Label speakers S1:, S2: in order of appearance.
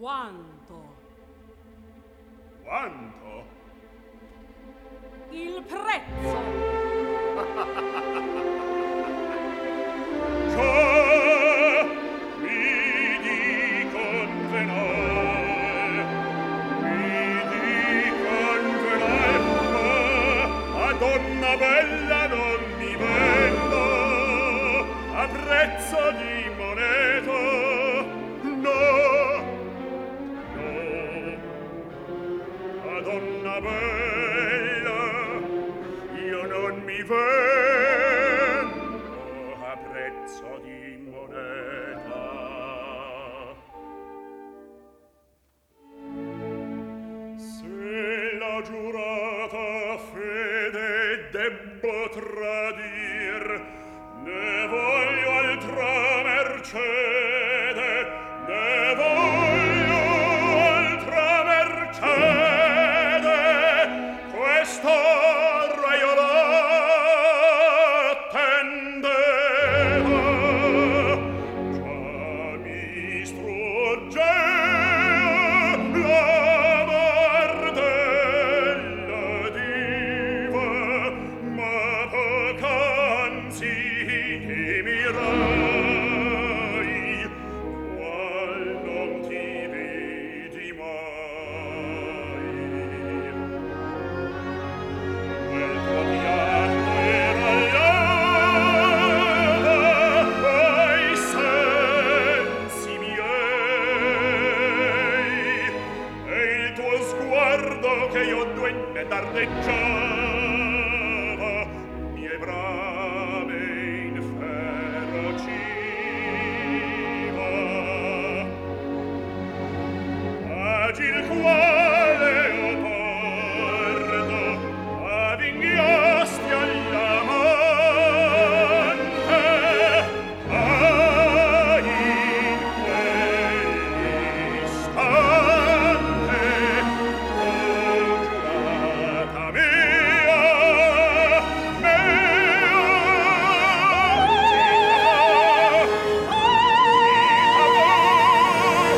S1: Quanto?
S2: Quanto?
S1: Il prezzo.
S2: Ciò mi dicon venal, ma a donna bella non mi vendo a prezzo di moneta. No, no, a donna bella io non mi vendo a prezzo di moneta. Se la giurata fede debbo tradir, ne voglio altra mercede, ne voglio altra mercede, quest'ora io l'attendeva. Già mi struggea la bardella diva, ma poc'anzi che mirai, qual non ti vidi mai. Quel tuo pianto era l'alba ai sensi miei, e il tuo sguardo che io duenne dardeggiava mie brame inferociva. Agil quale leopardo avvinghiava